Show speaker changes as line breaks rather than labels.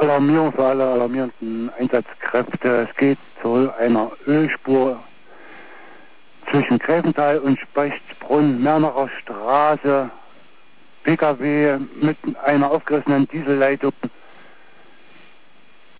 Alarmierung für alle alarmierenden Einsatzkräfte. Es geht zu einer Ölspur zwischen Gräfenthal und Spechtsbrunn, Mernacher Straße. PKW mit einer aufgerissenen Dieselleitung